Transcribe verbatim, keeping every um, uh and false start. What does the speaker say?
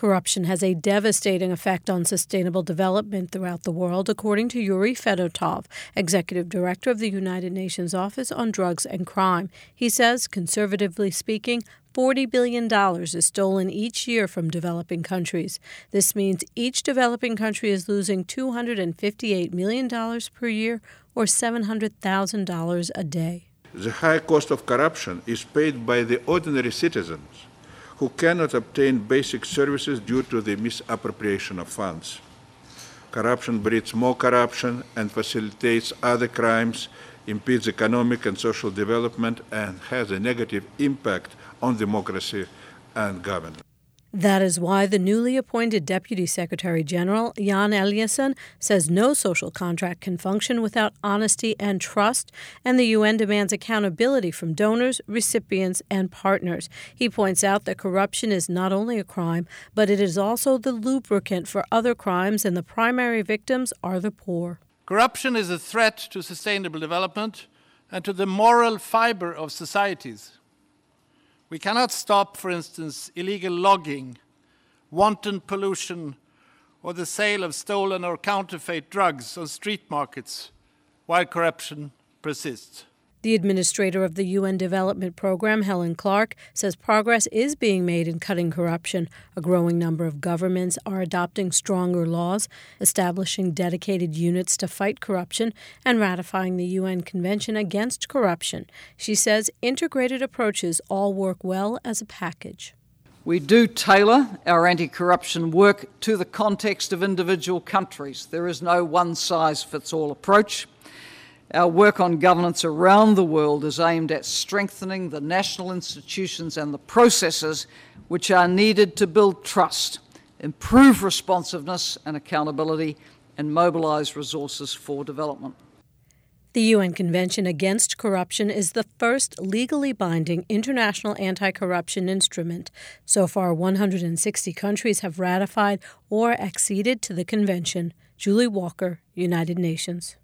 Corruption has a devastating effect on sustainable development throughout the world, according to Yuri Fedotov, Executive Director of the United Nations Office on Drugs and Crime. He says, conservatively speaking, forty billion dollars is stolen each year from developing countries. This means each developing country is losing two hundred fifty-eight million dollars per year, or seven hundred thousand dollars a day. The high cost of corruption is paid by the ordinary citizens who cannot obtain basic services due to the misappropriation of funds. Corruption breeds more corruption and facilitates other crimes, impedes economic and social development, and has a negative impact on democracy and governance. That is why the newly appointed Deputy Secretary General, Jan Eliasson, says no social contract can function without honesty and trust, and the U N demands accountability from donors, recipients, and partners. He points out that corruption is not only a crime, but it is also the lubricant for other crimes, and the primary victims are the poor. Corruption is a threat to sustainable development and to the moral fiber of societies. We cannot stop, for instance, illegal logging, wanton pollution, or the sale of stolen or counterfeit drugs on street markets while corruption persists. The administrator of the U N Development Program, Helen Clark, says progress is being made in cutting corruption. A growing number of governments are adopting stronger laws, establishing dedicated units to fight corruption, and ratifying the U N Convention Against Corruption. She says integrated approaches all work well as a package. We do tailor our anti-corruption work to the context of individual countries. There is no one-size-fits-all approach. Our work on governance around the world is aimed at strengthening the national institutions and the processes which are needed to build trust, improve responsiveness and accountability, and mobilize resources for development. The U N Convention Against Corruption is the first legally binding international anti-corruption instrument. So far, one hundred sixty countries have ratified or acceded to the convention. Julie Walker, United Nations.